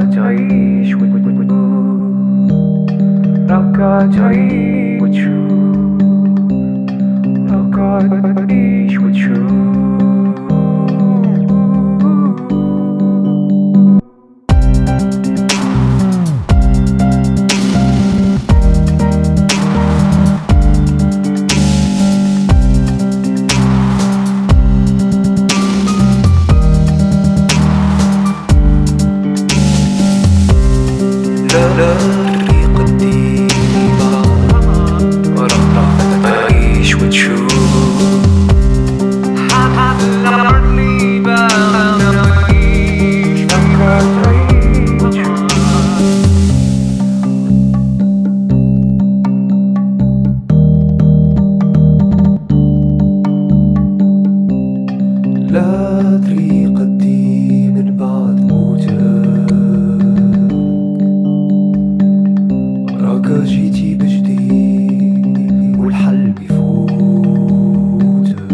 تعيش راك تعيش وتشوف راك تعيش وتشوف لا طريق الديما وراك تعيش وتشوف حاضر اللي بعيش راك تعيش وتشوف لا طريق الدين من بعد موتك جيتي بجديد والحل بيفوتك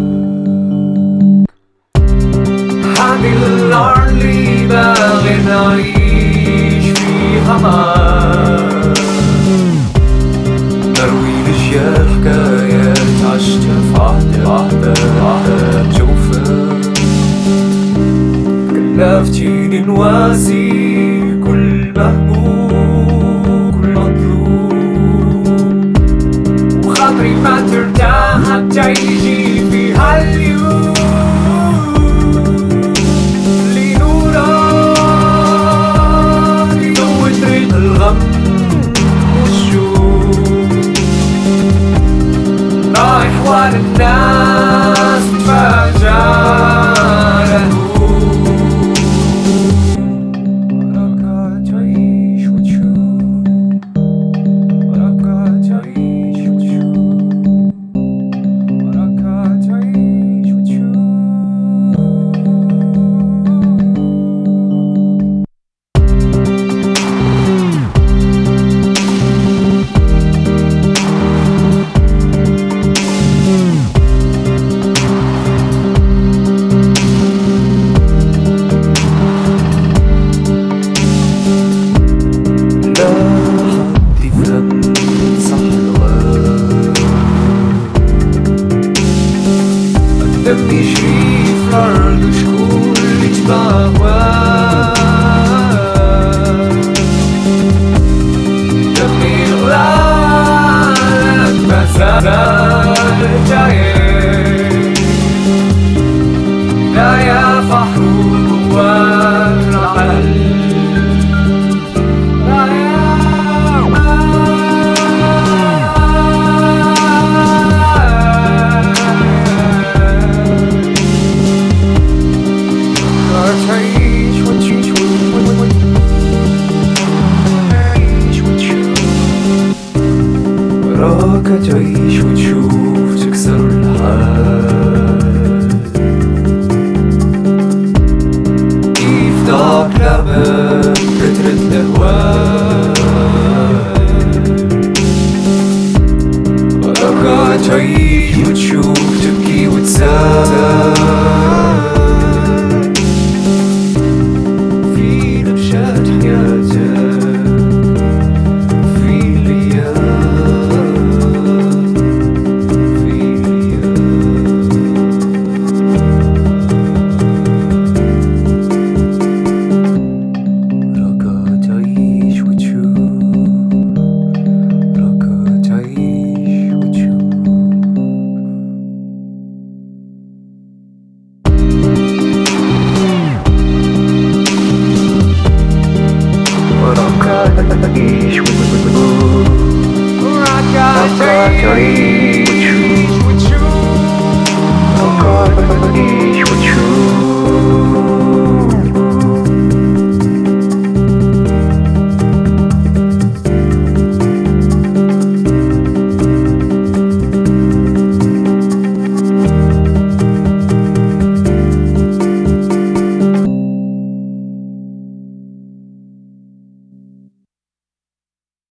هذه الأرض اللي باغي نعيش فيها معاك نروي لأجيال حكايات عشتها في عهد جوفك كلفتيني نواسي كل مهموم كل مطلوب خاطري ما ترتاح حتى يجي في هاليوم اللي نورك يضوي طريق الغم والشوق رايح ورا الناس متفاجأ دم يجري في الأرض وشكون اللي تباهواه دمي يغلى ما زال جاي لا يا فحر جوات العقل تعيش